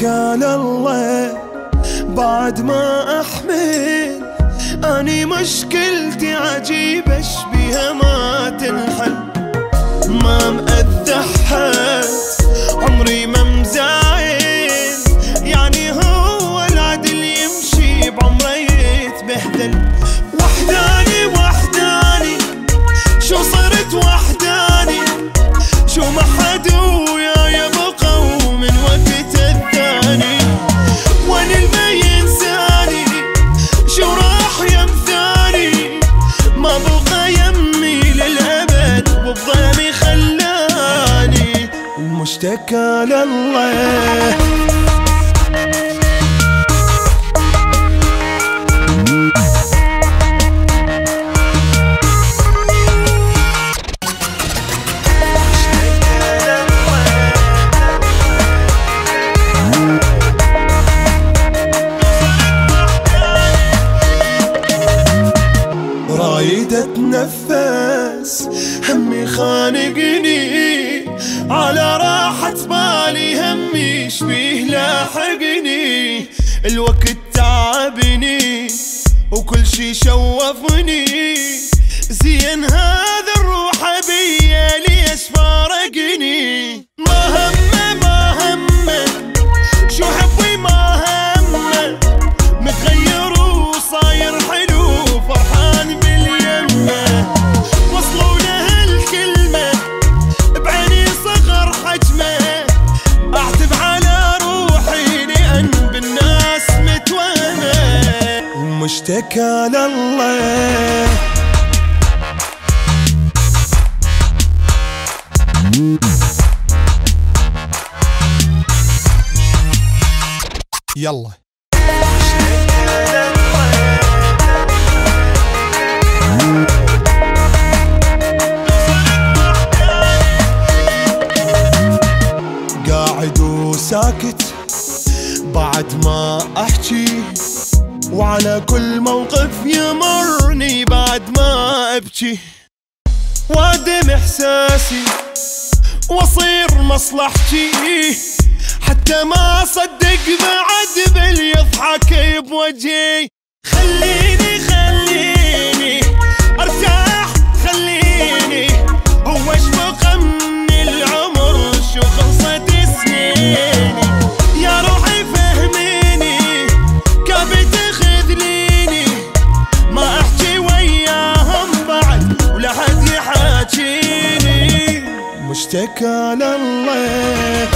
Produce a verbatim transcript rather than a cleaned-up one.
مشتكى لله بعد ما أحمل، أني مشكلتي عجيبة بيها ما تنحل. ما مأذى حد عمري ما مزايل، يعني هو العدل يمشي بعمره يتبهدل. وحداني وحداني شو صرت وحداني، شو ما حد وياي بقى ومن وقت الثاني. وين الما ينساني شو راح يمثاني، ما بقى يمي للأبد وبظلمي خلاني. المشتكى لله رايد اتنفس همي خانقني، على راحة بالي همي يشبيه لاحقني. الوقت تعبني وكل شي شوفني، زين هذا الروح بيا ليش فارقني. ما همه ما همه شو حبي ما همه، متغير وصاير حلو فرحان باليمه. وصلوا له الكلمة بعيني صغر حجمه، اعتب على روحي لأن بالناس متوهمه. ومشتكى لله يلا قاعد وساكت بعد ما احكي، وعلى كل موقف يمرني بعد ما ابكي. وادم احساسي واصير مصلحتي، حتى ما صدق بعد بل يضحك بوجهي. خليني خليني ارتاح خليني، هو ايش بقى من العمر شو خلصت سنيني. يا روحي فهميني كيف تخذليني، ما احكي وياهم بعد ولا حد يحاكيني. مشتكى لله